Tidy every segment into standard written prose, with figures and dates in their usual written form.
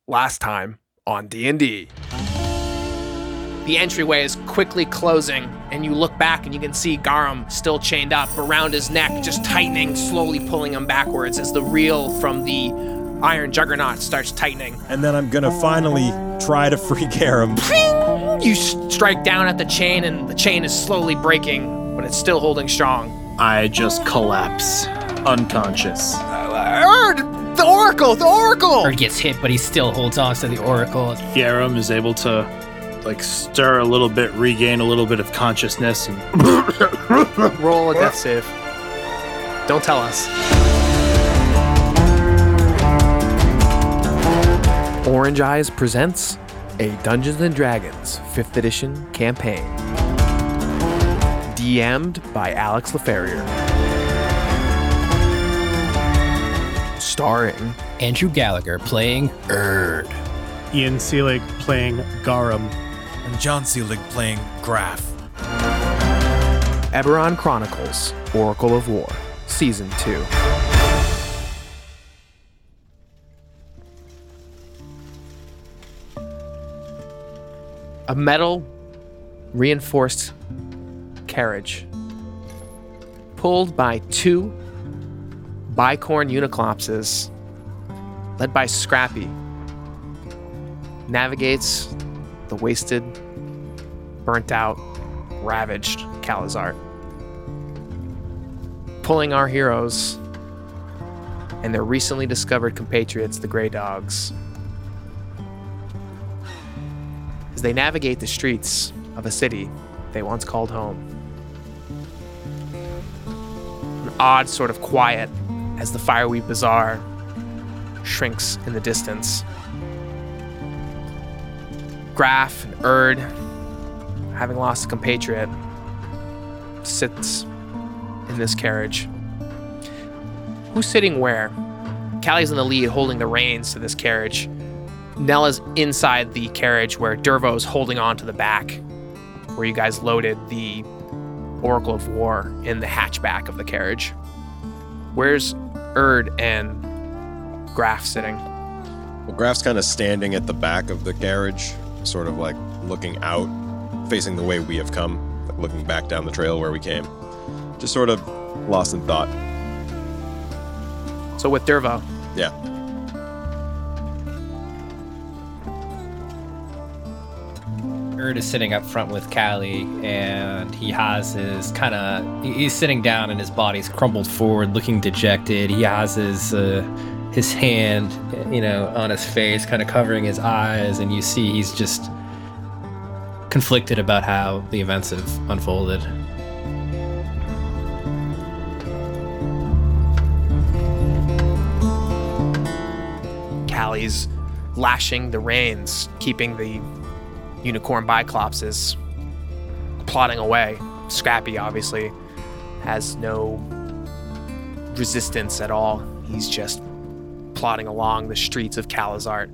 Last time on D&D. The entryway is quickly closing, and you look back and you can see Garum still chained up around his neck, just tightening, slowly pulling him backwards as the reel from the iron juggernaut starts tightening. And then I'm gonna finally try to free Garum. You strike down at the chain, and the chain is slowly breaking, but it's still holding strong. I just collapse, unconscious. The Oracle! Erd gets hit, but he still holds on to the Oracle. Garum is able to, stir a little bit, regain a little bit of consciousness, and Roll a death save. Don't tell us. Orange Eyes presents a Dungeons & Dragons 5th edition campaign. DM'd by Alex LaFerrier. Starring Andrew Gallagher playing Erd. Ian Seelig playing Garum. And John Seelig playing Graf. Eberron Chronicles, Oracle of War, Season 2. A metal reinforced carriage pulled by two bicorn Uniclopses led by Scrappy navigates the wasted, burnt out, ravaged Calazart, pulling our heroes and their recently discovered compatriots, the Grey Dogs, as they navigate the streets of a city they once called home. An odd sort of quiet as the Fireweed Bazaar shrinks in the distance. Graf and Erd, having lost a compatriot, sits in this carriage. Who's sitting where? Callie's in the lead, holding the reins to this carriage. Nella's inside the carriage where Dervo's holding on to the back, where you guys loaded the Oracle of War in the hatchback of the carriage. Where's Erd and Graf sitting? Well, Graf's kind of standing at the back of the carriage, sort of like looking out, facing the way we have come, like looking back down the trail where we came. Just sort of lost in thought. So with Dervo. Yeah. Erd is sitting up front with Callie, and he has he's sitting down and his body's crumbled forward, looking dejected. He has his hand, on his face, kind of covering his eyes, and you see he's just conflicted about how the events have unfolded. Callie's lashing the reins, keeping the unicorn Biclopses plodding away. Scrappy obviously has no resistance at all. He's just plodding along the streets of Calazart.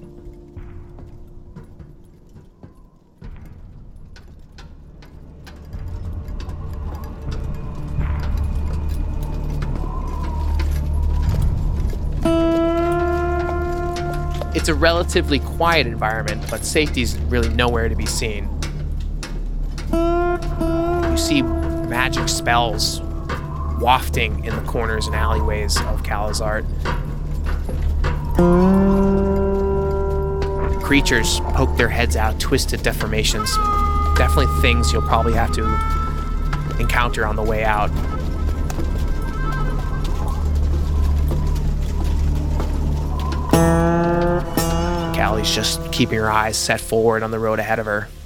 It's a relatively quiet environment, but safety's really nowhere to be seen. You see magic spells wafting in the corners and alleyways of Calazart. Creatures poke their heads out, twisted deformations. Definitely things you'll probably have to encounter on the way out. Callie's just keeping her eyes set forward on the road ahead of her.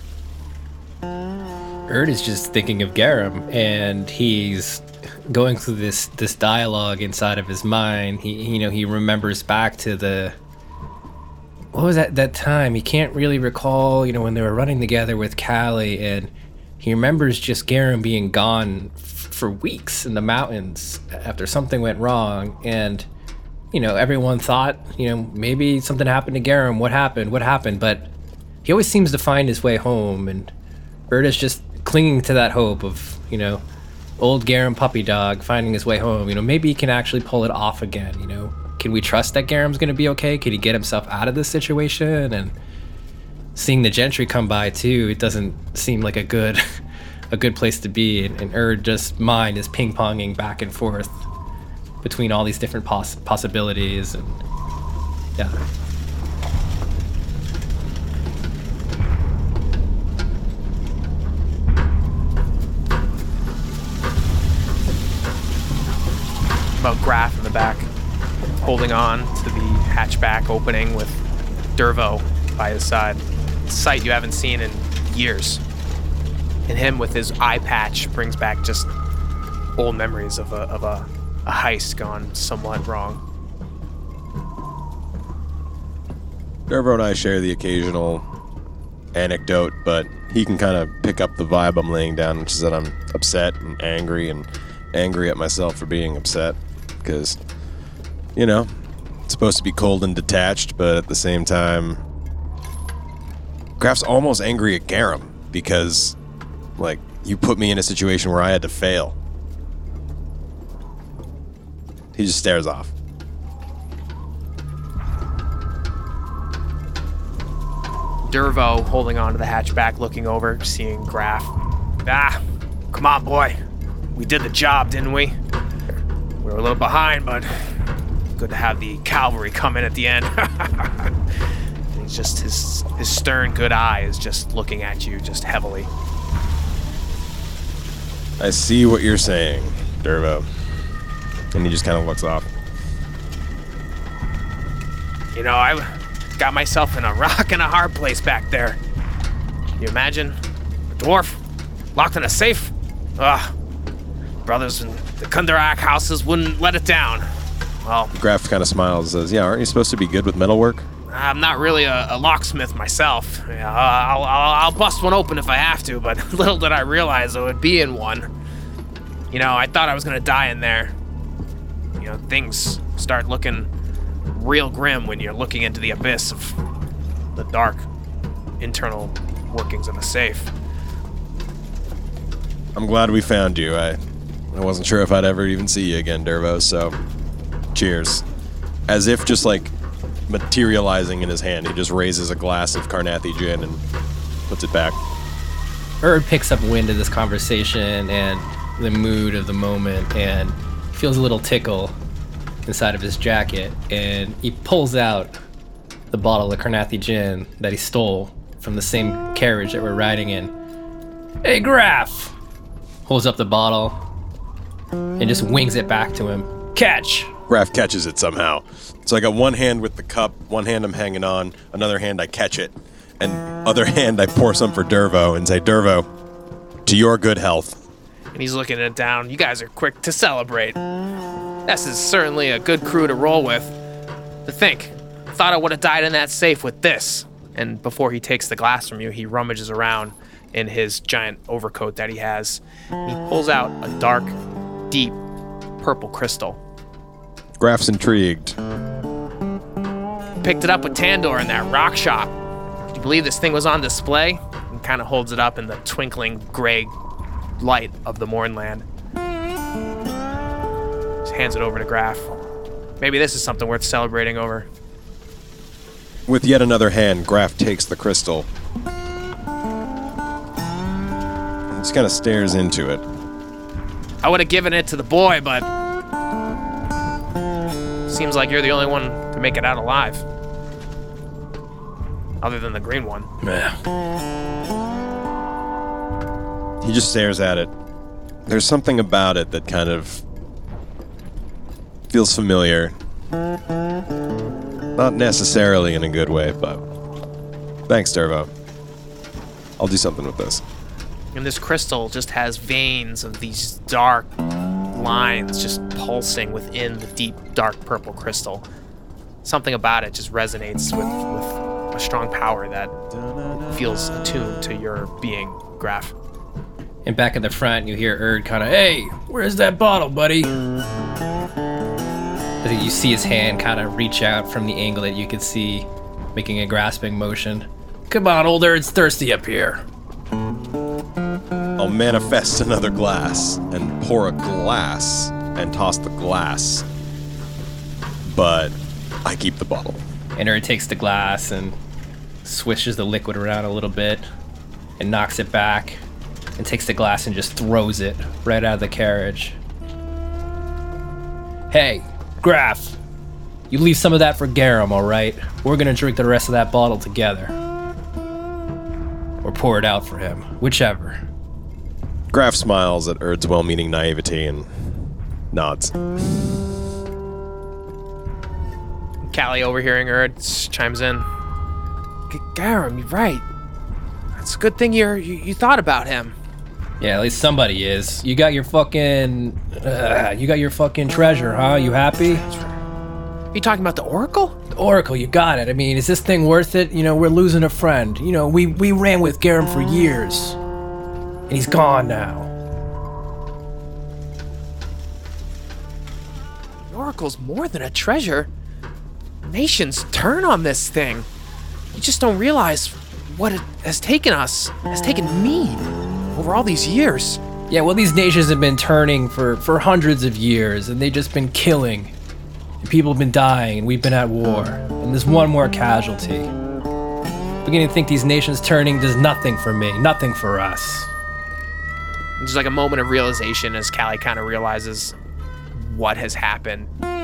Erd is just thinking of Garum, and he's going through this dialogue inside of his mind. He remembers back to what was that time? He can't really recall, when they were running together with Callie, and he remembers just Garum being gone for weeks in the mountains after something went wrong, and everyone thought, maybe something happened to Garum. What happened? But he always seems to find his way home, and Erd is just clinging to that hope of, old Garum puppy dog finding his way home. Maybe he can actually pull it off again, can we trust that Garam's gonna be okay? Can he get himself out of this situation? And seeing the Gentry come by too, it doesn't seem like a good place to be. And Erd just mind is ping-ponging back and forth between all these different possibilities. And yeah. About Graf in the back, holding on to the hatchback opening with Dervo by his side. A sight you haven't seen in years. And him with his eye patch brings back just old memories of a heist gone somewhat wrong. Dervo and I share the occasional anecdote, but he can kind of pick up the vibe I'm laying down, which is that I'm upset and angry at myself for being upset. Because, you know, it's supposed to be cold and detached, but at the same time, Graf's almost angry at Garam because, like, you put me in a situation where I had to fail. He just stares off. Dervo holding onto the hatchback, looking over, seeing Graf. Come on, boy. We did the job, didn't we? We were a little behind, but good to have the cavalry come in at the end. He's just, his stern good eye is just looking at you just heavily. I see what you're saying, Dervo. And he just kind of looks off. You know, I got myself in a rock and a hard place back there. Can you imagine? A dwarf locked in a safe? Brothers in the Kundarak houses wouldn't let it down. Well, Graf kind of smiles and says, yeah, aren't you supposed to be good with metalwork? I'm not really a locksmith myself. Yeah, I'll bust one open if I have to, but little did I realize I would be in one. You know, I thought I was gonna die in there. You know, things start looking real grim when you're looking into the abyss of the dark internal workings of a safe. I'm glad we found you. I wasn't sure if I'd ever even see you again, Dervo, so cheers. As if just like materializing in his hand, he just raises a glass of Carnathi gin and puts it back. Erd picks up wind of this conversation and the mood of the moment and feels a little tickle inside of his jacket, and he pulls out the bottle of Carnathi gin that he stole from the same carriage that we're riding in. Hey, Graf! Holds up the bottle and just wings it back to him. Catch! Graf catches it somehow. So I got one hand with the cup, one hand I'm hanging on, another hand I catch it, and other hand I pour some for Dervo and say, Dervo, to your good health. And he's looking it down. You guys are quick to celebrate. This is certainly a good crew to roll with. To think, thought I would have died in that safe with this. And before he takes the glass from you, he rummages around in his giant overcoat that he has. And he pulls out a dark, deep, purple crystal. Graf's intrigued. Picked it up with Tandor in that rock shop. Do you believe this thing was on display? And kind of holds it up in the twinkling gray light of the Mournland. Just hands it over to Graf. Maybe this is something worth celebrating over. With yet another hand, Graf takes the crystal. He just kind of stares into it. I would have given it to the boy, but seems like you're the only one to make it out alive. Other than the green one. He just stares at it. There's something about it that kind of feels familiar. Not necessarily in a good way, but thanks, Dervo. I'll do something with this. And this crystal just has veins of these dark lines just pulsing within the deep, dark purple crystal. Something about it just resonates with a strong power that feels attuned to your being, Graf. And back at the front, you hear Erd kind of, hey, where's that bottle, buddy? I think you see his hand kind of reach out from the angle that you could see, making a grasping motion. Come on, old Erd's thirsty up here. I'll manifest another glass and pour a glass and toss the glass but I keep the bottle. And Erd takes the glass and swishes the liquid around a little bit and knocks it back and takes the glass and just throws it right out of the carriage. Hey, Graf, you leave some of that for Garum, all right? We're gonna drink the rest of that bottle together. Or pour it out for him, whichever. Graf smiles at Erd's well-meaning naivety and nods. Callie, overhearing Erd, chimes in. Garum, you're right. It's a good thing you thought about him. Yeah, at least somebody is. You got your fucking treasure, huh? You happy? Are you talking about the Oracle? The Oracle, you got it. I mean, is this thing worth it? You know, we're losing a friend. You know, we ran with Garum for years. And he's gone now. The Oracle's more than a treasure. Nations turn on this thing. You just don't realize what it has taken me over all these years. Yeah, well, these nations have been turning for hundreds of years, and they've just been killing. And people have been dying, and we've been at war. And there's one more casualty. Beginning to think these nations turning does nothing for me, nothing for us. There's like a moment of realization as Callie kind of realizes what has happened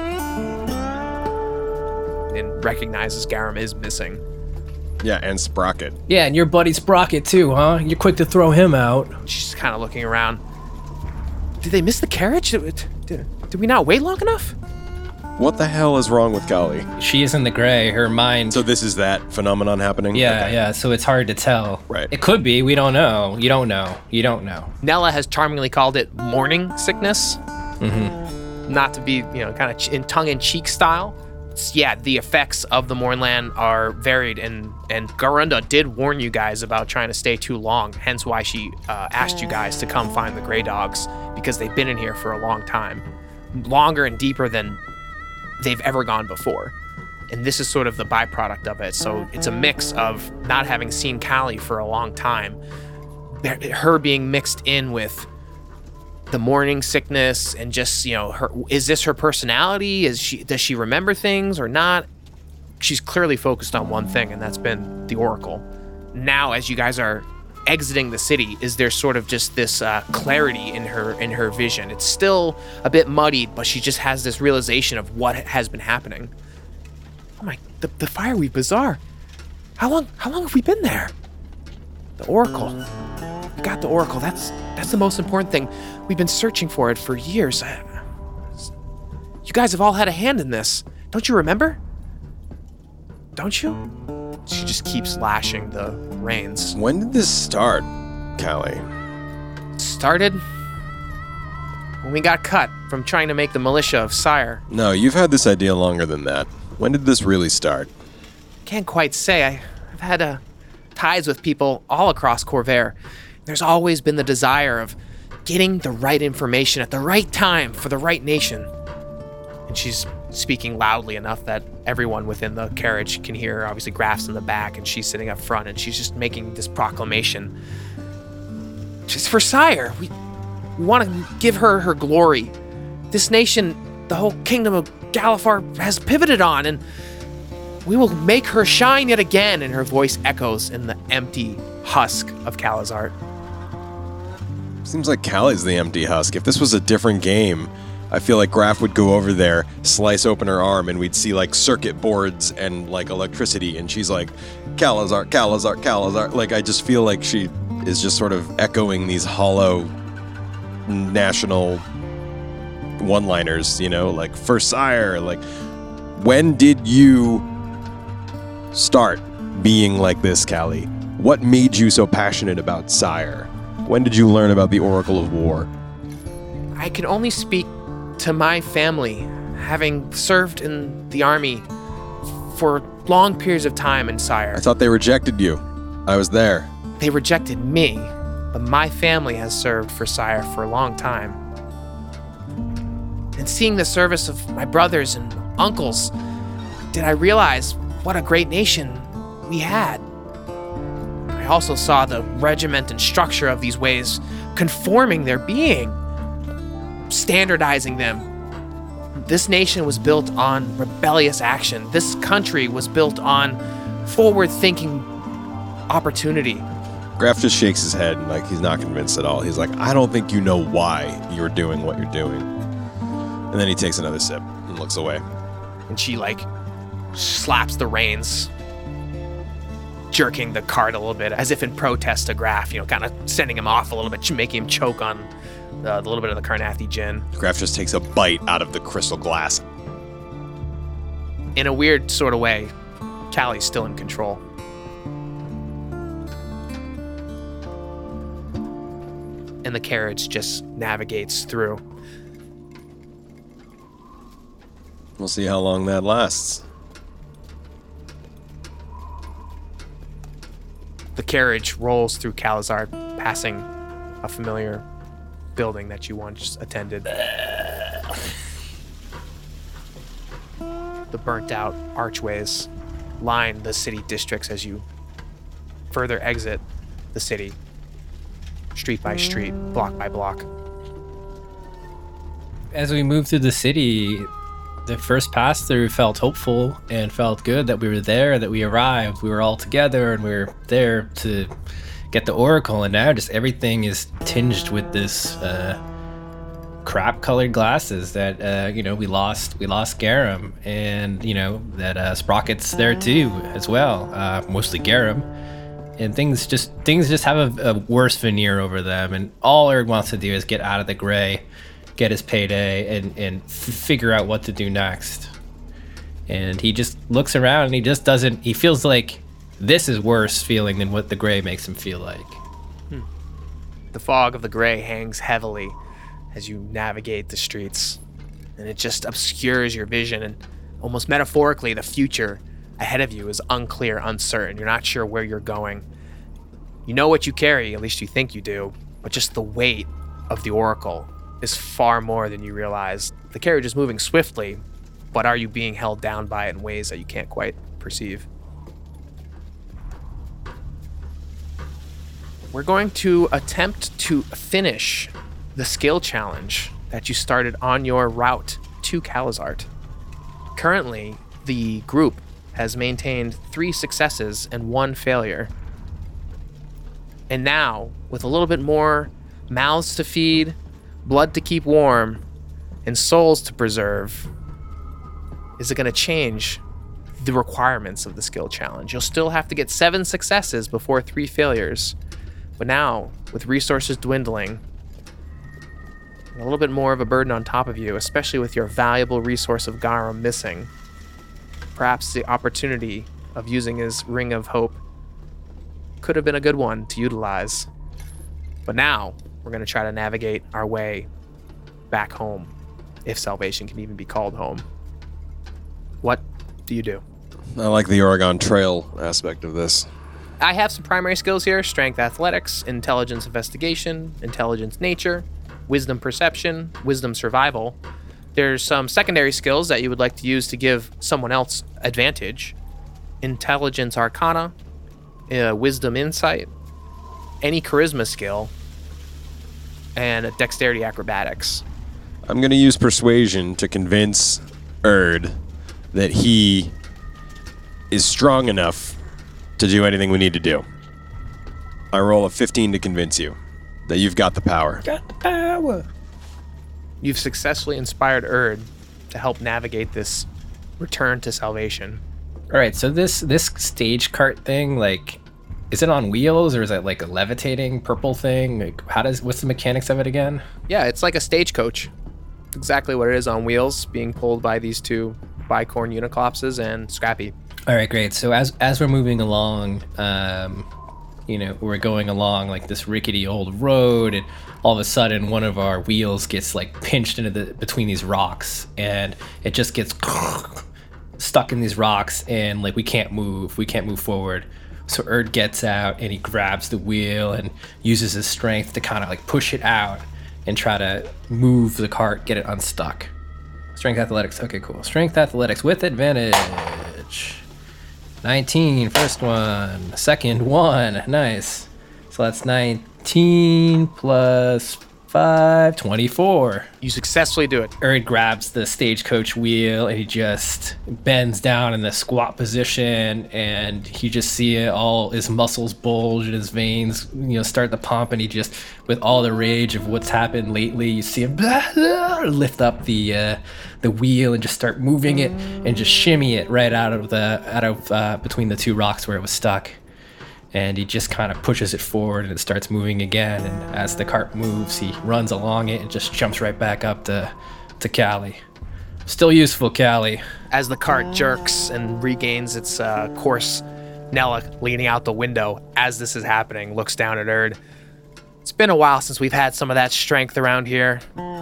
and recognizes Garum is missing. Yeah, and Sprocket. Yeah, and your buddy Sprocket too, huh? You're quick to throw him out. She's kind of looking around. Did they miss the carriage? Did we not wait long enough? What the hell is wrong with Callie? She is in the gray, her mind... So this is that phenomenon happening? Yeah, Okay. yeah, so it's hard to tell. Right. It could be, we don't know. You don't know. Nella has charmingly called it morning sickness. Mm-hmm. Not to be, kind of in tongue-in-cheek style. Yeah, the effects of the Mournland are varied, and Garunda did warn you guys about trying to stay too long, hence why she asked you guys to come find the Grey Dogs, because they've been in here for a long time. Longer and deeper than they've ever gone before. And this is sort of the byproduct of it. So it's a mix of not having seen Callie for a long time, her being mixed in with the morning sickness, and just, is this her personality? Does she remember things or not? She's clearly focused on one thing, and that's been the Oracle. Now, as you guys are exiting the city, is there sort of just this clarity in her vision? It's still a bit muddied, but she just has this realization of what has been happening. Oh my, the Fireweed Bazaar. How long have we been there? The Oracle. We got the Oracle. That's the most important thing. We've been searching for it for years. You guys have all had a hand in this. Don't you remember? Don't you? She just keeps lashing the reins. When did this start, Callie? Started when we got cut from trying to make the militia of Sire. No, you've had this idea longer than that. When did this really start? Can't quite say. I've had ties with people all across Corvair. There's always been the desire of getting the right information at the right time for the right nation. And she's speaking loudly enough that everyone within the carriage can hear. Obviously, Graf's in the back, and she's sitting up front, and she's just making this proclamation. Just for Sire. We want to give her glory. This nation, the whole kingdom of Galifar, has pivoted on, and we will make her shine yet again. And her voice echoes in the empty husk of Calazart. Seems like Callie's the empty husk. If this was a different game, I feel like Graf would go over there, slice open her arm, and we'd see like circuit boards and like electricity, and she's like, Calazart, Calazart, Calazart. Like, I just feel like she is just sort of echoing these hollow national one-liners, like, for Sire. Like, when did you start being like this, Callie? What made you so passionate about Sire? When did you learn about the Oracle of War? I can only speak to my family, having served in the army for long periods of time in Sire. I thought they rejected you. I was there. They rejected me, but my family has served for Sire for a long time. And seeing the service of my brothers and uncles, did I realize what a great nation we had. I also saw the regiment and structure of these ways conforming their being, standardizing them, This nation was built on rebellious action. This country was built on forward-thinking opportunity. Graf just shakes his head like he's not convinced at all. He's like, I don't think you know why you're doing what you're doing. And then he takes another sip and looks away. And she, like, slaps the reins, jerking the cart a little bit, as if in protest to Graf, you know, kind of sending him off a little bit, making him choke on the little bit of the Carnathi gin. Graf just takes a bite out of the crystal glass. In a weird sort of way, Callie's still in control. And the carriage just navigates through. We'll see how long that lasts. The carriage rolls through Calazar, passing a familiar building that you once attended. The burnt out archways line the city districts as you further exit the city, street by street, block by block. As we moved through the city, the first pass through felt hopeful and felt good that we were there, that we arrived, we were all together, and we were there to get the Oracle. And now just everything is tinged with this crap-colored glasses that we lost Garum, and that Sprocket's there too as well, mostly Garum. And things just have a worse veneer over them, and all Erd wants to do is get out of the gray, get his payday, and figure out what to do next. And he just looks around and he feels like this is worse feeling than what the gray makes him feel like. The fog of the gray hangs heavily as you navigate the streets, and it just obscures your vision, and almost metaphorically, the future ahead of you is unclear, uncertain. You're not sure where you're going. You know what you carry, at least you think you do, but just the weight of the Oracle is far more than you realize. The carriage is moving swiftly, but are you being held down by it in ways that you can't quite perceive? We're going to attempt to finish the skill challenge that you started on your route to Calazart. Currently, the group has maintained 3 successes and 1 failure. And now, with a little bit more mouths to feed, blood to keep warm, and souls to preserve, is it going to change the requirements of the skill challenge? You'll still have to get 7 successes before 3 failures. But now, with resources dwindling, and a little bit more of a burden on top of you, especially with your valuable resource of Garum missing, perhaps the opportunity of using his Ring of Hope could have been a good one to utilize. But now, we're going to try to navigate our way back home, if salvation can even be called home. What do you do? I like the Oregon Trail aspect of this. I have some primary skills here: strength athletics, intelligence investigation, intelligence nature, wisdom perception, wisdom survival. There's some secondary skills that you would like to use to give someone else advantage: intelligence arcana, wisdom insight, any charisma skill, and dexterity acrobatics. I'm going to use persuasion to convince Erd that he is strong enough to do anything we need to do. I roll a 15 to convince you that you've got the power. Got the power. You've successfully inspired Erd to help navigate this return to salvation. All right, so this stage cart thing, like, is it on wheels or is it like a levitating purple thing? Like, what's the mechanics of it again? Yeah, it's like a stagecoach. Exactly what it is, on wheels, being pulled by these 2 bicorn Uniclopses and Scrappy. All right, great. So as we're moving along, we're going along like this rickety old road, and all of a sudden one of our wheels gets like pinched into between these rocks, and it just gets stuck in these rocks, and like we can't move forward. So Erd gets out and he grabs the wheel and uses his strength to kind of like push it out and try to move the cart, get it unstuck. Strength athletics. Okay, cool. Strength athletics with advantage. 19, first one. Second one. Nice. So that's 19 plus 5, 24. You successfully do it. Erd grabs the stagecoach wheel and he just bends down in the squat position, and you just see it, all his muscles bulge and his veins, start to pump, and he just, with all the rage of what's happened lately, you see him lift up the wheel and just start moving it and just shimmy it right out of between the two rocks where it was stuck. And he just kind of pushes it forward and it starts moving again. And as the cart moves, he runs along it and just jumps right back up to Callie. Still useful, Callie. As the cart jerks and regains its course, Nella, leaning out the window as this is happening, looks down at Erd. It's been a while since we've had some of that strength around here.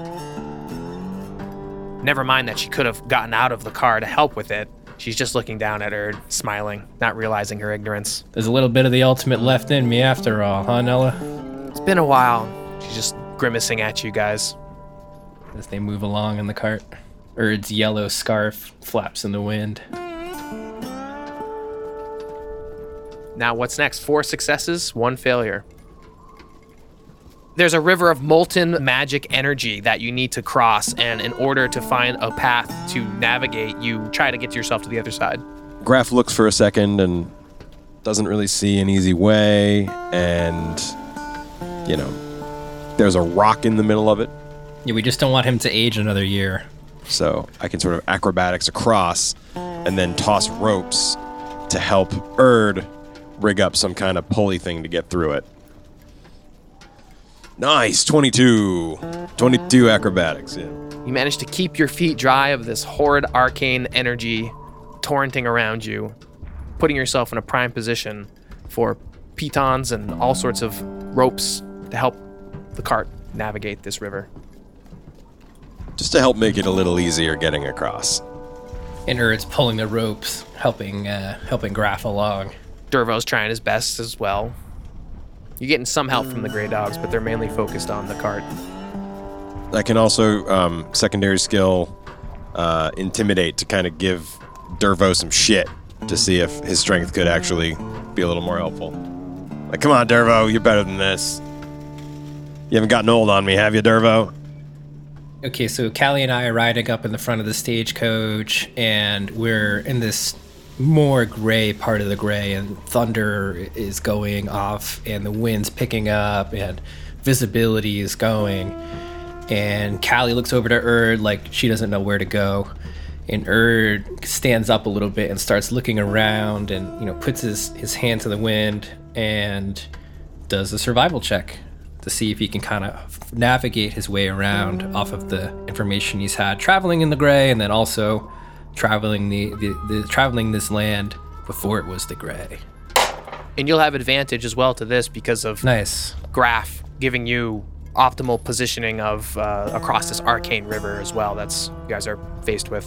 Never mind that she could have gotten out of the car to help with it. She's just looking down at Erd, smiling, not realizing her ignorance. There's a little bit of the ultimate left in me after all, huh, Nella? It's been a while. She's just grimacing at you guys. As they move along in the cart, Erd's yellow scarf flaps in the wind. Now what's next? 4 successes, 1 failure. There's a river of molten magic energy that you need to cross, and in order to find a path to navigate, you try to get yourself to the other side. Graf looks for a second and doesn't really see an easy way, and, there's a rock in the middle of it. Yeah, we just don't want him to age another year. So I can sort of acrobatics across and then toss ropes to help Erd rig up some kind of pulley thing to get through it. Nice, 22 acrobatics, yeah. You manage to keep your feet dry of this horrid arcane energy torrenting around you, putting yourself in a prime position for pitons and all sorts of ropes to help the cart navigate this river. Just to help make it a little easier getting across. And Erd's pulling the ropes, helping Graf along. Dervo's trying his best as well. You're getting some help from the Grey Dogs, but they're mainly focused on the cart. I can also, secondary skill, intimidate to kind of give Dervo some shit to see if his strength could actually be a little more helpful. Like, come on, Dervo, you're better than this. You haven't gotten old on me, have you, Dervo? Okay, so Callie and I are riding up in the front of the stagecoach, and we're in this more gray part of the gray, and thunder is going off, and the wind's picking up, and visibility is going. And Callie looks over to Erd like she doesn't know where to go. And Erd stands up a little bit and starts looking around and, puts his hand to the wind and does a survival check to see if he can kind of navigate his way around off of the information he's had traveling in the gray, and then also traveling traveling this land before it was the gray. And you'll have advantage as well to this because of Nice. Graf giving you optimal positioning of across this arcane river as well. That's you guys are faced with.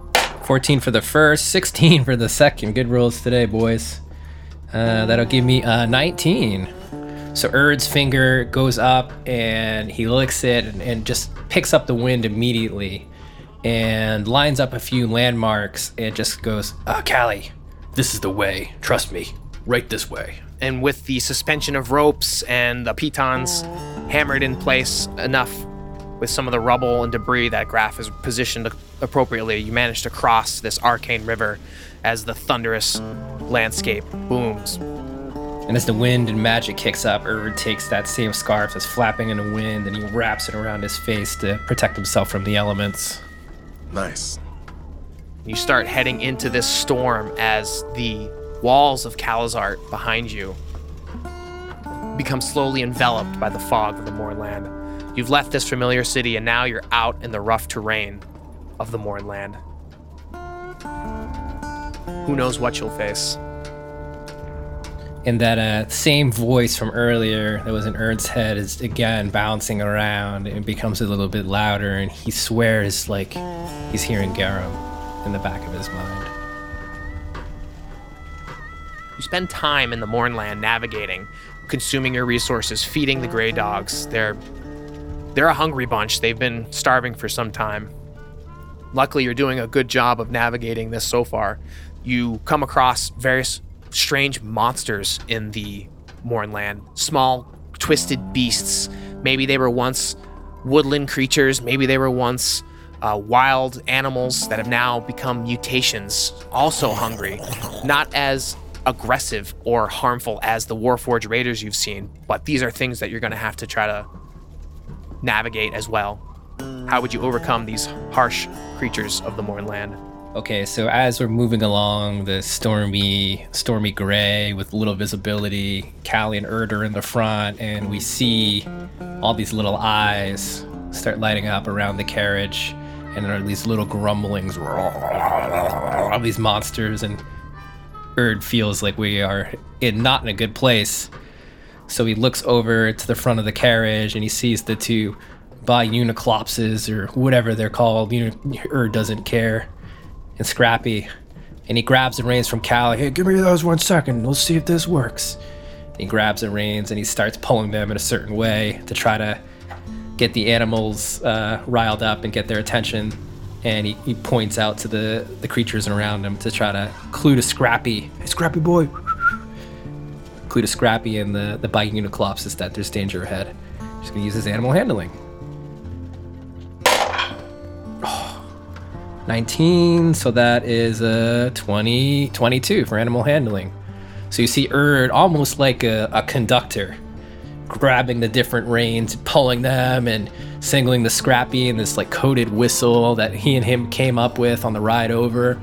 14 for the first, 16 for the second. Good rolls today, boys. That'll give me 19. So Erd's finger goes up and he licks it and just picks up the wind immediately and lines up a few landmarks and just goes, Callie, this is the way. Trust me. Right this way. And with the suspension of ropes and the pitons hammered in place enough with some of the rubble and debris that Graf is positioned appropriately, you manage to cross this arcane river as the thunderous landscape booms. And as the wind and magic kicks up, Erd takes that same scarf that's flapping in the wind and he wraps it around his face to protect himself from the elements. Nice. You start heading into this storm as the walls of Calazart behind you become slowly enveloped by the fog of the Mournland. You've left this familiar city and now you're out in the rough terrain of the Mournland. Who knows what you'll face? And that same voice from earlier that was in Erd's head is again bouncing around and becomes a little bit louder, and he swears like he's hearing Garum in the back of his mind. You spend time in the Mournland navigating, consuming your resources, feeding the Grey Dogs. They're a hungry bunch. They've been starving for some time. Luckily, you're doing a good job of navigating this so far. You come across various strange monsters in the Mournland. Small, twisted beasts Maybe they were once woodland creatures. Maybe they were once wild animals that have now become mutations, also hungry. Not as aggressive or harmful as the Warforged raiders you've seen, but these are things that you're going to have to try to navigate as well. How would you overcome these harsh creatures of the Mournland? Okay, so as we're moving along the stormy gray with little visibility, Callie and Erd are in the front, and we see all these little eyes start lighting up around the carriage, and there are these little grumblings of these monsters, and Erd feels like we are not in a good place. So he looks over to the front of the carriage, and he sees the two Uniclopses, or whatever they're called. Erd doesn't care. And Scrappy, and he grabs the reins from Callie. Hey, give me those 1 second. Let's see if this works. And he grabs the reins and he starts pulling them in a certain way to try to get the animals riled up and get their attention. And he points out to the creatures around him to try to clue to Scrappy. Hey, Scrappy boy. Clue to Scrappy and the Uniclopses that there's danger ahead. He's going to use his animal handling. 19, so that is 22 for animal handling. So you see Erd almost like a conductor, grabbing the different reins, pulling them, and singling the Scrappy in this like coded whistle that he and him came up with on the ride over.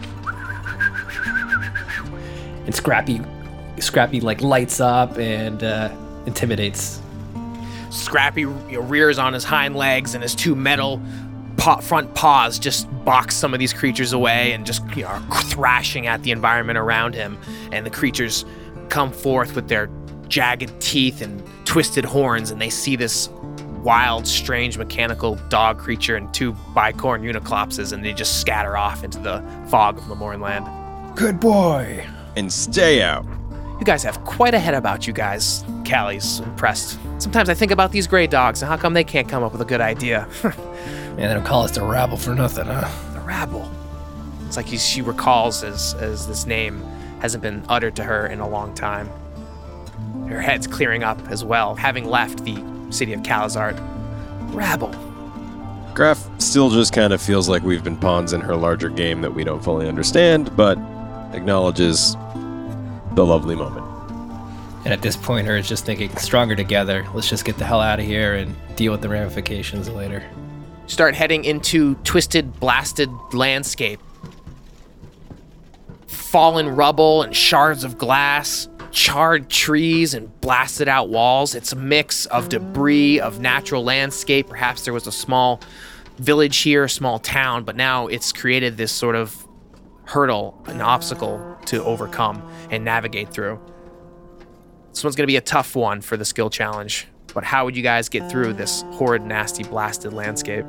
And Scrappy like lights up and intimidates. Scrappy rears on his hind legs, and his two metal front paws just box some of these creatures away and just are thrashing at the environment around him. And the creatures come forth with their jagged teeth and twisted horns, and they see this wild, strange, mechanical dog creature and two bicorn Uniclopses, and they just scatter off into the fog of the Mournland. Good boy. And stay out. You guys have quite a head about you guys. Callie's impressed. Sometimes I think about these gray dogs, and how come they can't come up with a good idea? Man, they don't call us the rabble for nothing, huh? The rabble. It's like she recalls as this name hasn't been uttered to her in a long time. Her head's clearing up as well, having left the city of Calazart. Rabble. Graf still just kind of feels like we've been pawns in her larger game that we don't fully understand, but acknowledges the lovely moment. And at this point, Erd's just thinking, stronger together. Let's just get the hell out of here and deal with the ramifications later. Start heading into twisted, blasted landscape. Fallen rubble and shards of glass, charred trees and blasted out walls. It's a mix of debris, of natural landscape. Perhaps there was a small village here, a small town, but now it's created this sort of hurdle, an obstacle to overcome and navigate through. This one's going to be a tough one for the skill challenge, but how would you guys get through this horrid, nasty, blasted landscape?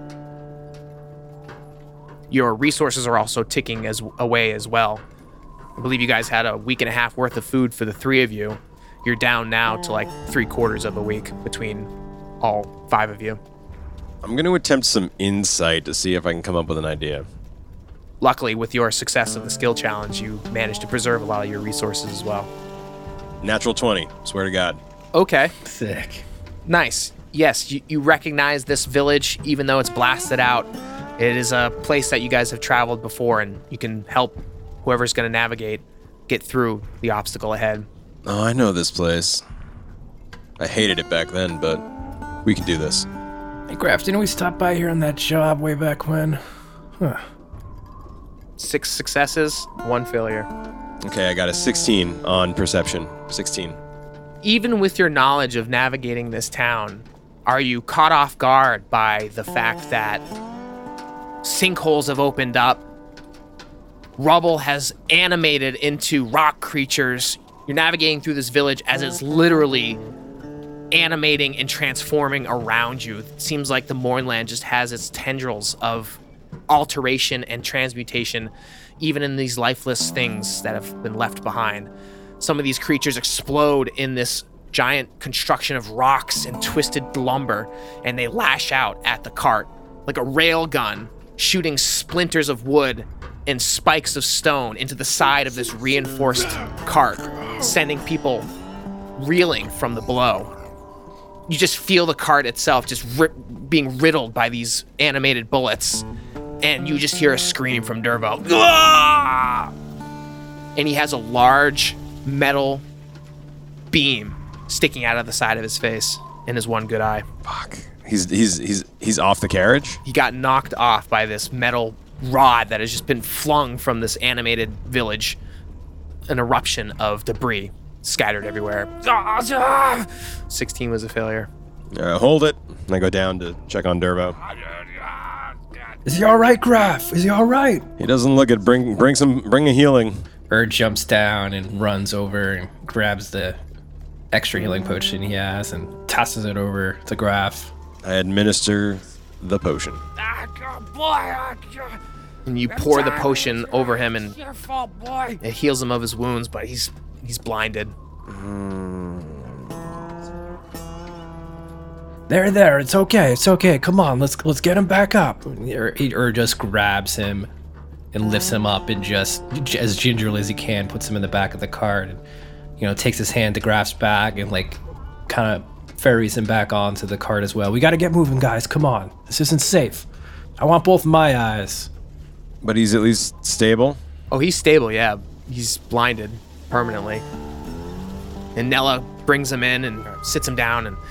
Your resources are also ticking away as well. I believe you guys had a week and a half worth of food for the three of you. You're down now to like 3/4 of a week between all 5 of you. I'm going to attempt some insight to see if I can come up with an idea. Luckily, with your success of the skill challenge, you managed to preserve a lot of your resources as well. Natural 20, swear to God. Okay. Sick. Nice. Yes, you recognize this village, even though it's blasted out. It is a place that you guys have traveled before, and you can help whoever's going to navigate get through the obstacle ahead. Oh, I know this place. I hated it back then, but we can do this. Hey, Graf, didn't we stop by here on that job way back when? Huh. 6 successes, 1 failure. Okay, I got a 16 on perception. 16. Even with your knowledge of navigating this town, are you caught off guard by the fact that sinkholes have opened up, rubble has animated into rock creatures? You're navigating through this village as it's literally animating and transforming around you. It seems like the Mournland just has its tendrils of alteration and transmutation, even in these lifeless things that have been left behind. Some of these creatures explode in this giant construction of rocks and twisted lumber, and they lash out at the cart like a rail gun, shooting splinters of wood and spikes of stone into the side of this reinforced cart, sending people reeling from the blow. you just feel the cart itself just being riddled by these animated bullets. And you just hear a scream from Dervo. Ah! And he has a large metal beam sticking out of the side of his face in his one good eye. Fuck. He's off the carriage? He got knocked off by this metal rod that has just been flung from this animated village. An eruption of debris scattered everywhere. 16 was a failure. Hold it. And I go down to check on Dervo. Is he all right, Graf? Is he all right? He doesn't look it. Bring a healing. Erd jumps down and runs over and grabs the extra healing potion he has and tosses it over to Graf. I administer the potion. And you pour the potion over him, and it heals him of his wounds, but he's blinded. There, it's okay. Come on, let's get him back up. Erd just grabs him and lifts him up and just as gingerly as he can puts him in the back of the cart and, takes his hand to Graf's back and kind of ferries him back onto the cart as well. We got to get moving, guys. Come on. This isn't safe. I want both of my eyes. But he's at least stable? Oh, he's stable, yeah. He's blinded permanently. And Nella brings him in and sits him down, and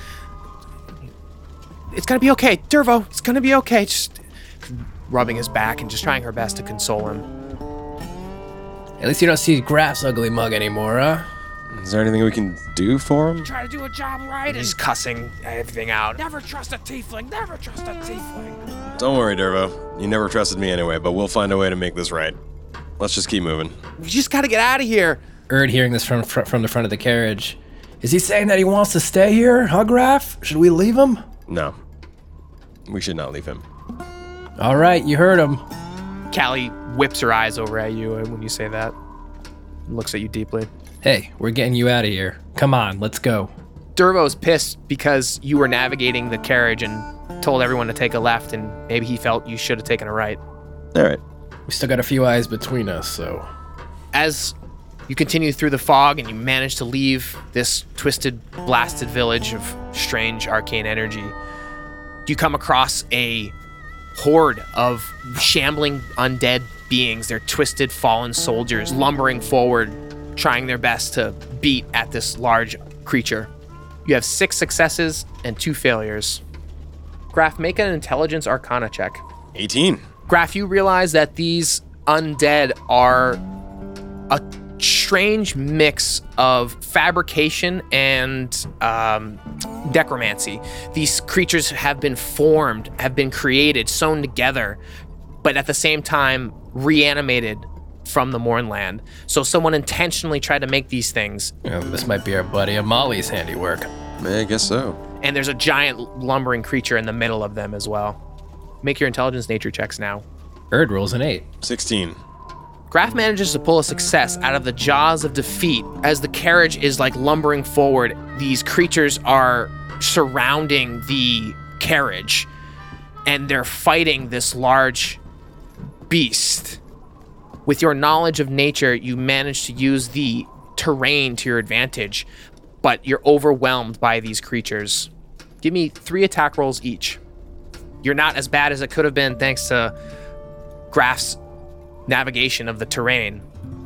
it's gonna be okay, Dervo. It's gonna be okay. Just rubbing his back and just trying her best to console him. At least you don't see Graf's ugly mug anymore, huh? Is there anything we can do for him? Try to do a job right. He's cussing everything out. Never trust a tiefling. Never trust a tiefling. Don't worry, Dervo. You never trusted me anyway, but we'll find a way to make this right. Let's just keep moving. We just gotta get out of here. Erd hearing this from the front of the carriage. Is he saying that he wants to stay here, huh, Graf? Should we leave him? No. We should not leave him. All right, you heard him. Callie whips her eyes over at you when you say that. Looks at you deeply. Hey, we're getting you out of here. Come on, let's go. Dervo's pissed because you were navigating the carriage and told everyone to take a left, and maybe he felt you should have taken a right. All right. We still got a few eyes between us, so... As you continue through the fog and you manage to leave this twisted, blasted village of strange arcane energy, you come across a horde of shambling undead beings. They're twisted, fallen soldiers lumbering forward, trying their best to beat at this large creature. You have 6 successes and 2 failures. Graf, make an intelligence arcana check. 18. Graf, you realize that these undead are a strange mix of fabrication and necromancy. These creatures have been formed, have been created, sewn together, but at the same time reanimated from the Mournland. So someone intentionally tried to make these things. This might be our buddy Amali's handiwork. I guess so. And there's a giant lumbering creature in the middle of them as well. Make your intelligence nature checks now. Erd rolls an 8. 16. Graf manages to pull a success out of the jaws of defeat. As the carriage is lumbering forward, these creatures are surrounding the carriage and they're fighting this large beast. With your knowledge of nature, you manage to use the terrain to your advantage, but you're overwhelmed by these creatures. Give me 3 attack rolls each. You're not as bad as it could have been thanks to Graf's navigation of the terrain.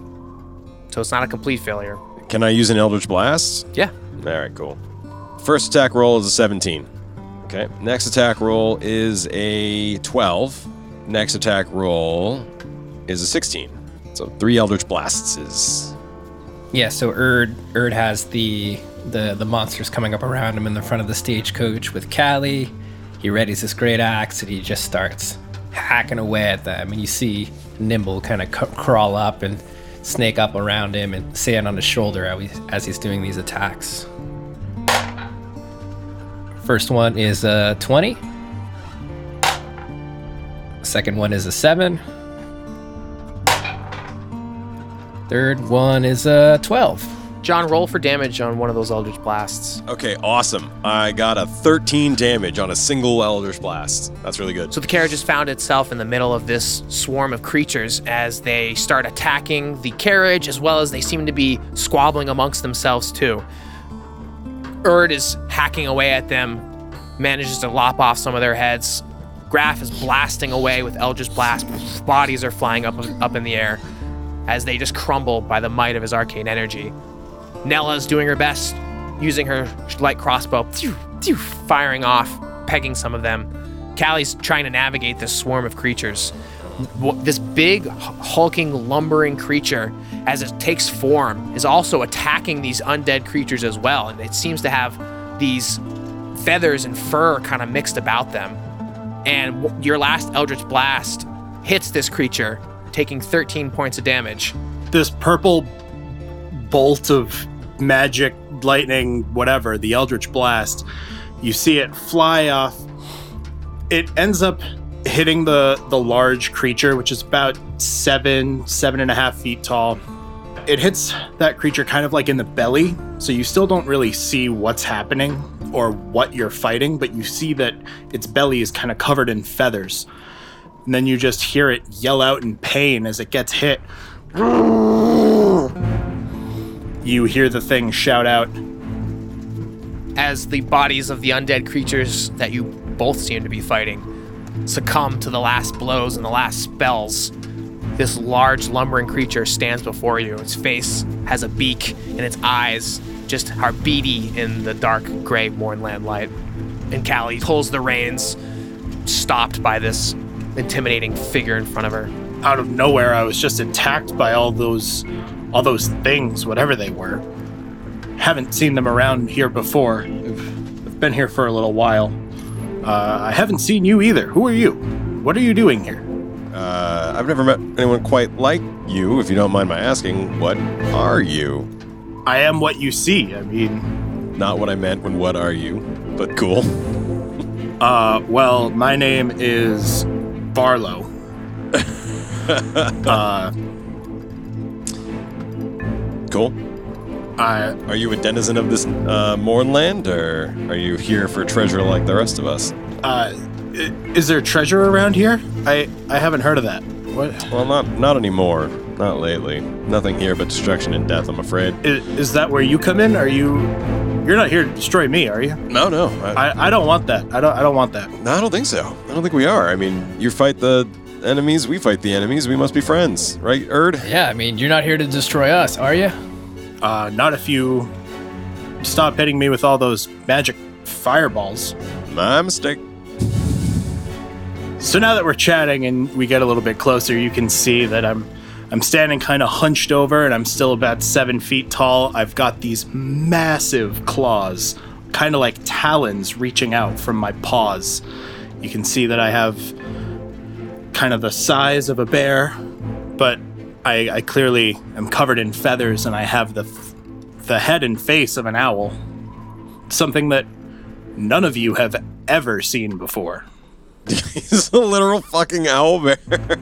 So it's not a complete failure. Can I use an Eldritch Blast? Yeah. All right, cool. First attack roll is a 17. Okay. Next attack roll is a 12. Next attack roll is a 16. So 3 Eldritch Blasts is... Yeah, so Erd has the monsters coming up around him in the front of the stagecoach with Callie. He readies his great axe and he just starts hacking away at them. And you see Nimble kind of crawl up and snake up around him and stand on his shoulder as he's doing these attacks. First one is a 20. Second one is a 7. Third one is a 12. John, roll for damage on one of those Eldritch Blasts. Okay, awesome. I got a 13 damage on a single Eldritch Blast. That's really good. So the carriage has found itself in the middle of this swarm of creatures as they start attacking the carriage, as well as they seem to be squabbling amongst themselves too. Erd is hacking away at them, manages to lop off some of their heads. Graf is blasting away with Eldritch Blast. Bodies are flying up in the air as they just crumble by the might of his arcane energy. Nella is doing her best, using her light crossbow, firing off, pegging some of them. Callie's trying to navigate this swarm of creatures. This big, hulking, lumbering creature, as it takes form, is also attacking these undead creatures as well, and it seems to have these feathers and fur kind of mixed about them. And your last Eldritch Blast hits this creature, taking 13 points of damage. This purple bolt of magic, lightning, whatever, the Eldritch Blast, you see it fly off. It ends up hitting the large creature, which is about 7.5 feet tall. It hits that creature kind of like in the belly, so you still don't really see what's happening or what you're fighting, but you see that its belly is kind of covered in feathers. And then you just hear it yell out in pain as it gets hit. You hear the thing shout out. As the bodies of the undead creatures that you both seem to be fighting succumb to the last blows and the last spells, this large lumbering creature stands before you. Its face has a beak and its eyes just are beady in the dark gray Mournland light. And Callie pulls the reins, stopped by this intimidating figure in front of her. Out of nowhere, I was just attacked by all those things, whatever they were. Haven't seen them around here before. I've been here for a little while. I haven't seen you either. Who are you? What are you doing here? I've never met anyone quite like you, if you don't mind my asking. What are you? I am what you see. I mean... Not what I meant when what are you, but cool. Well, my name is Barlow. Cool. Are you a denizen of this Mournland, or are you here for treasure like the rest of us? Is there treasure around here? I haven't heard of that. What? Well, not anymore. Not lately. Nothing here but destruction and death, I'm afraid. Is that where you come in? You're not here to destroy me, are you? No. I don't want that. I don't want that. No, I don't think so. I don't think we are. I mean, you fight the enemies, we fight the enemies. We must be friends, right, Erd? Yeah, I mean, you're not here to destroy us, are you? Not if you stop hitting me with all those magic fireballs. My mistake. So now that we're chatting and we get a little bit closer, you can see that I'm standing kind of hunched over and I'm still about 7 feet tall. I've got these massive claws, kind of like talons reaching out from my paws. You can see that I have kind of the size of a bear, but I clearly am covered in feathers and I have the head and face of an owl. Something that none of you have ever seen before. He's a literal fucking owl bear.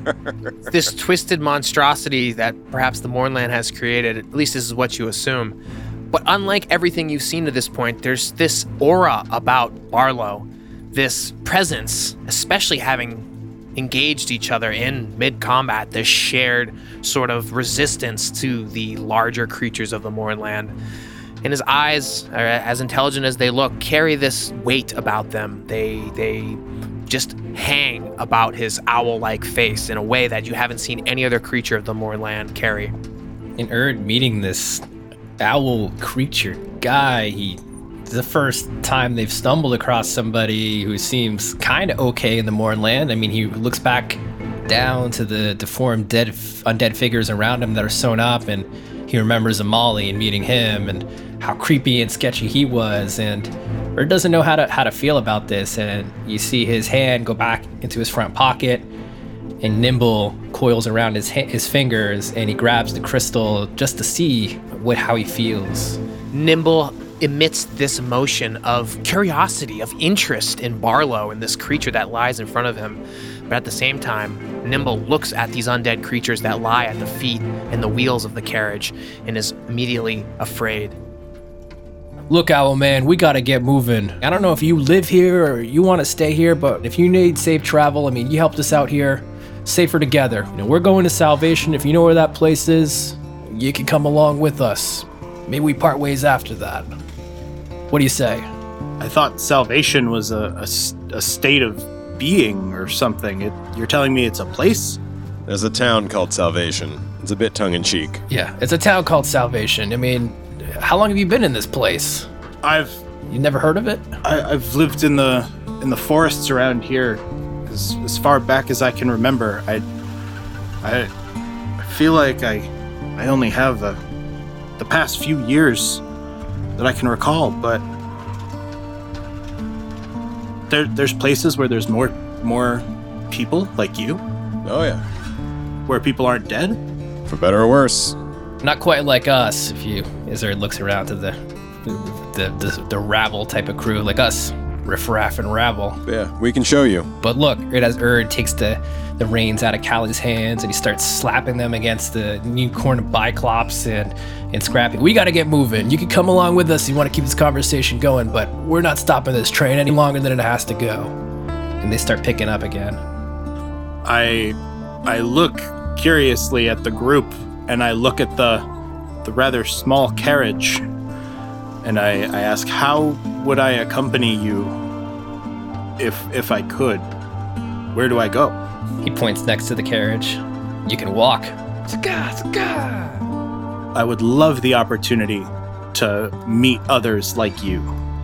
This twisted monstrosity that perhaps the Mournland has created, at least this is what you assume. But unlike everything you've seen to this point, there's this aura about Barlow, this presence, especially having engaged each other in mid-combat, this shared sort of resistance to the larger creatures of the Mournland. And his eyes, are as intelligent as they look, carry this weight about them. They just hang about his owl-like face in a way that you haven't seen any other creature of the Mournland carry. And Erd meeting this owl creature guy, it's the first time they've stumbled across somebody who seems kind of okay in the Mournland. I mean, he looks back down to the deformed undead figures around him that are sewn up, and he remembers Amali and meeting him and how creepy and sketchy he was, and Erd doesn't know how to feel about this. And you see his hand go back into his front pocket, and Nimble coils around his fingers, and he grabs the crystal just to see how he feels. Nimble emits this emotion of curiosity, of interest in Barlow and this creature that lies in front of him. But at the same time, Nimble looks at these undead creatures that lie at the feet and the wheels of the carriage and is immediately afraid. Look, Owl Man, we gotta get moving. I don't know if you live here or you want to stay here, but if you need safe travel, I mean, you helped us out here. Safer together. You know, we're going to Salvation. If you know where that place is, you can come along with us. Maybe we part ways after that. What do you say? I thought salvation was a state of being or something. You're telling me it's a place? There's a town called Salvation. It's a bit tongue-in-cheek. Yeah, it's a town called Salvation. I mean, how long have you been in this place? You never heard of it? I've lived in the forests around here as far back as I can remember. I feel like I only have the past few years that I can recall, but there's places where there's more people like you, Oh yeah. where people aren't dead. For better or worse. Not quite like us, as Erd looks around to the rabble type of crew, like us, riffraff and rabble. Yeah, we can show you. But look, right as Erd takes the reins out of Callie's hands and he starts slapping them against the unicorn Biclops and Scrappy. We gotta get moving. You can come along with us if you want to keep this conversation going, but we're not stopping this train any longer than it has to go. And they start picking up again. I look curiously at the group, and I look at the rather small carriage, and I ask, how would I accompany you if I could? Where do I go? He points next to the carriage. You can walk. I would love the opportunity to meet others like you.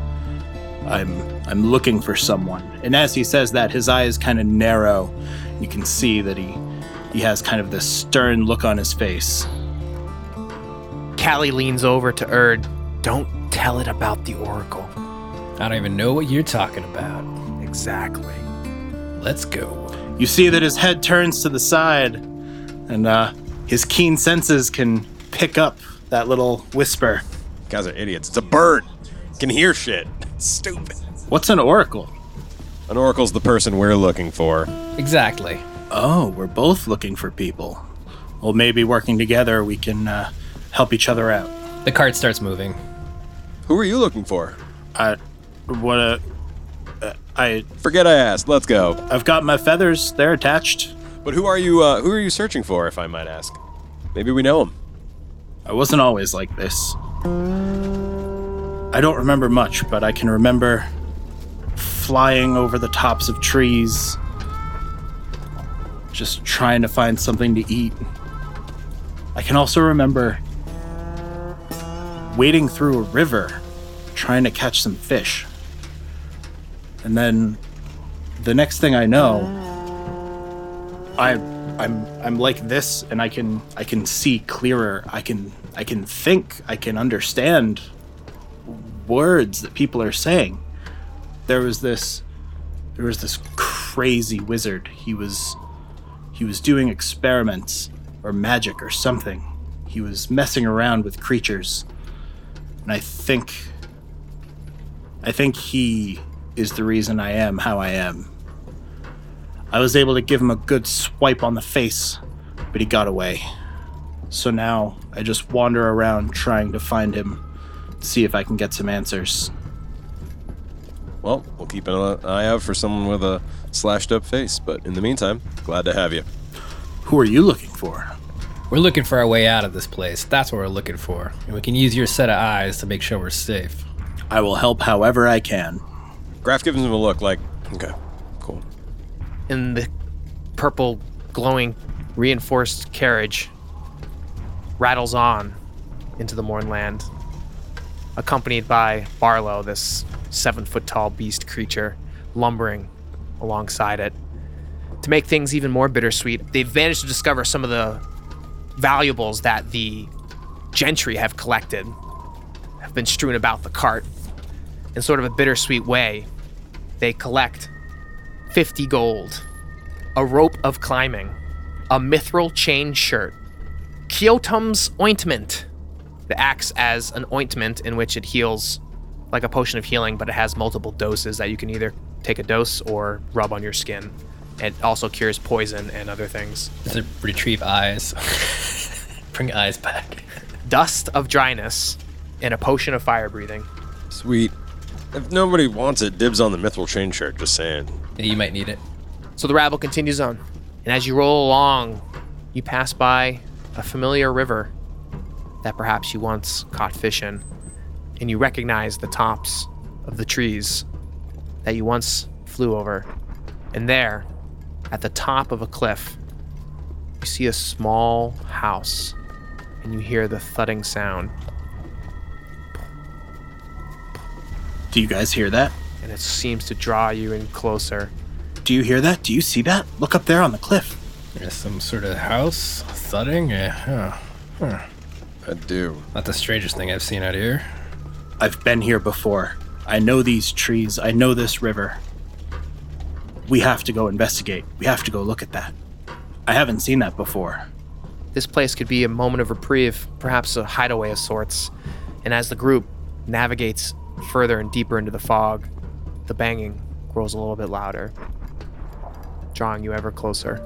I'm looking for someone. And as he says that, his eyes kind of narrow. You can see that he has kind of this stern look on his face. Callie leans over to Erd. Don't tell it about the Oracle. I don't even know what you're talking about. Exactly. Let's go. You see that his head turns to the side, and his keen senses can pick up that little whisper. You guys are idiots. It's a bird. You can hear shit. It's stupid. What's an oracle? An oracle's the person we're looking for. Exactly. Oh, we're both looking for people. Well, maybe working together we can help each other out. The cart starts moving. Who are you looking for? Forget I asked. Let's go. I've got my feathers. They're attached. But who are you searching for, if I might ask? Maybe we know him. I wasn't always like this. I don't remember much, but I can remember flying over the tops of trees, just trying to find something to eat. I can also remember wading through a river, trying to catch some fish. And then the next thing I know, I'm like this, and I can see clearer. I can think. I can understand words that people are saying. There was this crazy wizard. He was doing experiments or magic or something. He was messing around with creatures, and I think he is the reason I am how I am. I was able to give him a good swipe on the face, but he got away. So now I just wander around trying to find him, see if I can get some answers. Well, we'll keep an eye out for someone with a slashed up face, but in the meantime, glad to have you. Who are you looking for? We're looking for our way out of this place. That's what we're looking for. And we can use your set of eyes to make sure we're safe. I will help however I can. Graf gives him a look like, okay, cool. In the purple, glowing, reinforced carriage rattles on into the Mournland, accompanied by Barlow, this 7-foot-tall beast creature, lumbering alongside it. To make things even more bittersweet, they've managed to discover some of the valuables that the gentry have collected, have been strewn about the cart. In sort of a bittersweet way, they collect 50 gold, a rope of climbing, a mithril chain shirt, Kyotum's ointment that acts as an ointment in which it heals like a potion of healing, but it has multiple doses that you can either take a dose or rub on your skin. It also cures poison and other things. Just retrieve eyes. Bring eyes back. Dust of dryness and a potion of fire breathing. Sweet. If nobody wants it, dibs on the mithril chain shirt, just saying. Yeah, you might need it. So the rabble continues on. And as you roll along, you pass by a familiar river that perhaps you once caught fish in. and you recognize the tops of the trees that you once flew over. And there, at the top of a cliff, you see a small house, and you hear the thudding sound. Do you guys hear that? And it seems to draw you in closer. Do you hear that? Do you see that? Look up there on the cliff. There's some sort of house thudding. Yeah. I do. Not the strangest thing I've seen out here. I've been here before. I know these trees. I know this river. We have to go investigate. We have to go look at that. I haven't seen that before. This place could be a moment of reprieve, perhaps a hideaway of sorts. And as the group navigates further and deeper into the fog, the banging grows a little bit louder, drawing you ever closer.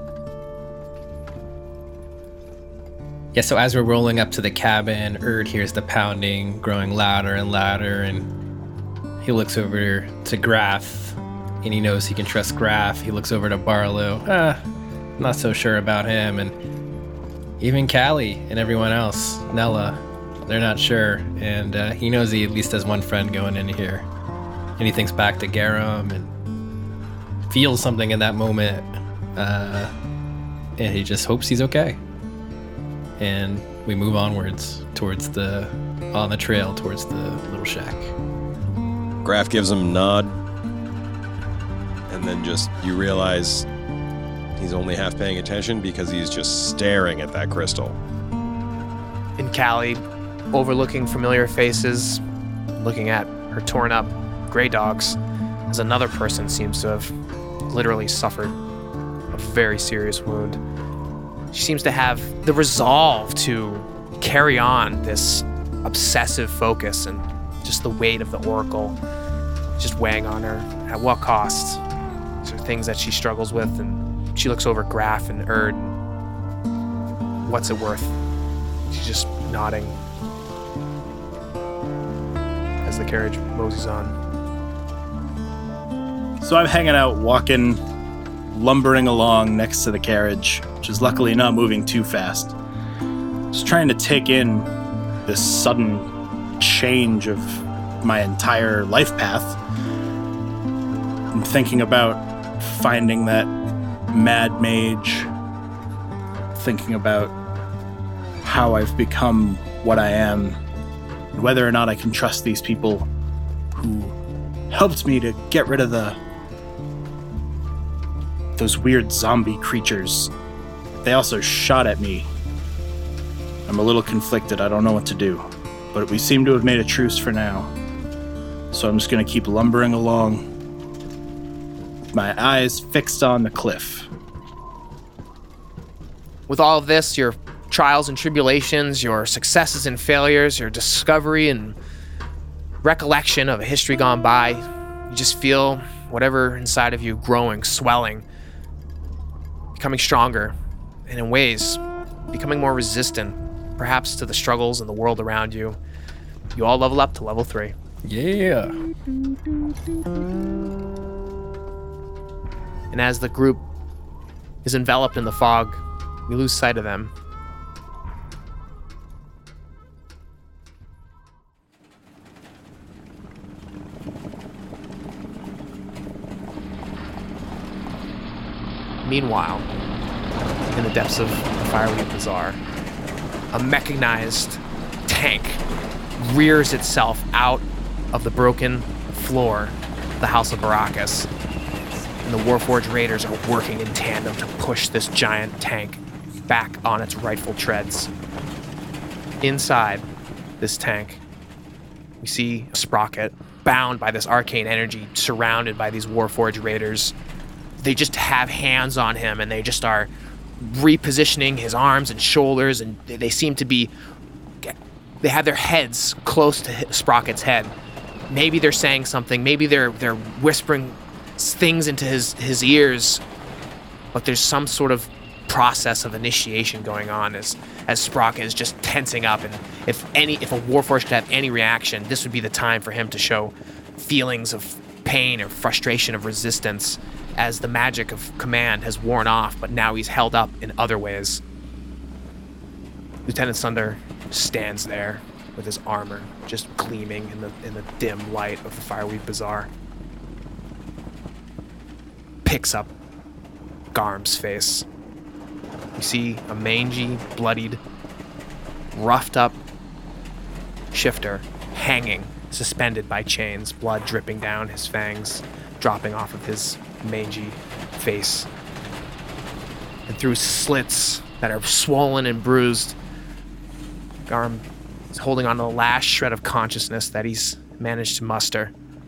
Yeah, so as we're rolling up to the cabin, Erd hears the pounding growing louder and louder, and he looks over to Graf, and he knows he can trust Graf. He looks over to Barlow. Not so sure about him, and even Callie and everyone else, Nella, they're not sure, and he knows he at least has one friend going in here. And he thinks back to Garum and feels something in that moment, and he just hopes he's okay. And we move onwards on the trail towards the little shack. Graf gives him a nod, and then you realize he's only half paying attention because he's just staring at that crystal. And Callie, overlooking familiar faces, looking at her torn up gray dogs, as another person seems to have literally suffered a very serious wound. She seems to have the resolve to carry on this obsessive focus, and just the weight of the Oracle just weighing on her. At what cost? These are things that she struggles with, and she looks over Graf and Erd. What's it worth? She's just nodding as the carriage moseys on. So I'm hanging out, walking, lumbering along next to the carriage, which is luckily not moving too fast. Just trying to take in this sudden change of my entire life path. I'm thinking about finding that mad mage, thinking about how I've become what I am, and whether or not I can trust these people who helped me to get rid of those weird zombie creatures. They also shot at me. I'm a little conflicted. I don't know what to do. But we seem to have made a truce for now. So I'm just going to keep lumbering along, my eyes fixed on the cliff. With all of this, your trials and tribulations, your successes and failures, your discovery and recollection of a history gone by, you just feel whatever inside of you growing, swelling, becoming stronger, and in ways, becoming more resistant, perhaps to the struggles in the world around you. You all level up to level 3. Yeah. And as the group is enveloped in the fog, we lose sight of them. Meanwhile, in the depths of the Fireleaf Bazaar, a mechanized tank rears itself out of the broken floor of the House of Baracus. And the Warforged Raiders are working in tandem to push this giant tank back on its rightful treads. Inside this tank, we see a Sprocket bound by this arcane energy, surrounded by these Warforged Raiders. They just have hands on him, and they just are repositioning his arms and shoulders, and they seem to be... They have their heads close to Sprocket's head. Maybe they're saying something, maybe they're whispering things into his ears, but there's some sort of process of initiation going on as Sprocket is just tensing up, and if a Warforged could have any reaction, this would be the time for him to show feelings of pain or frustration of resistance, as the magic of command has worn off, but now he's held up in other ways. Lieutenant Sunder stands there, with his armor just gleaming in the dim light of the Fireweed Bazaar. Picks up Garm's face. You see a mangy, bloodied, roughed up shifter hanging, suspended by chains, blood dripping down his fangs, dropping off of his mangy face. And through slits that are swollen and bruised, Garm is holding on to the last shred of consciousness that he's managed to muster.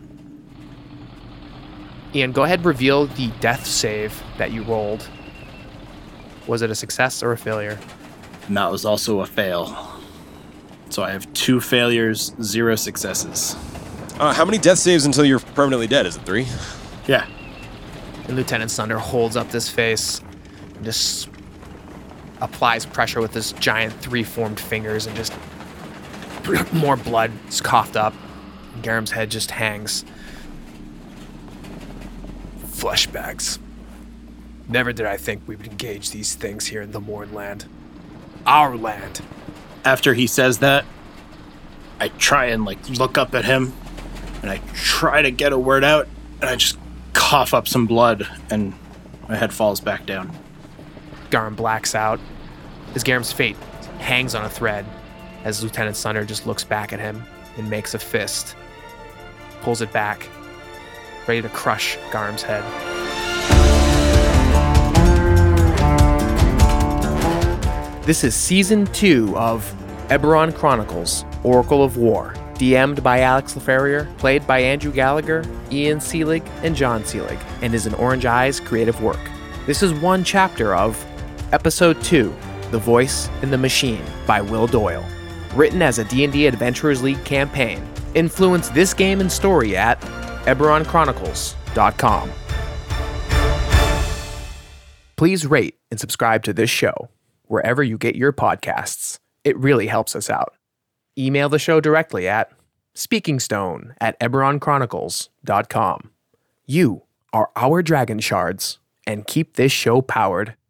Ian, go ahead and reveal the death save that you rolled. Was it a success or a failure? And that was also a fail. So I have 2 failures, 0 successes. How many death saves until you're permanently dead? Is it 3? Yeah. And Lieutenant Sunder holds up this face and just applies pressure with his giant 3-formed fingers, and just more blood is coughed up. And Garam's head just hangs. Flesh bags. Never did I think we would engage these things here in the Mornland. Our land. After he says that, I try and look up at him, and I try to get a word out, and I just cough up some blood, and my head falls back down. Garam blacks out as Garam's fate hangs on a thread as Lieutenant Sunder just looks back at him and makes a fist, pulls it back, ready to crush Garam's head. This is Season 2 of Eberron Chronicles, Oracle of War, DM'd by Alex LaFerrier, played by Andrew Gallagher, Ian Seelig, and John Seelig, and is an Orange Eyes creative work. This is one chapter of Episode 2, The Voice in the Machine, by Will Doyle. Written as a D&D Adventurers League campaign. Influence this game and story at EberronChronicles.com. Please rate and subscribe to this show wherever you get your podcasts. It really helps us out. Email the show directly at speakingstone@EberronChronicles.com. You are our dragon shards, and keep this show powered.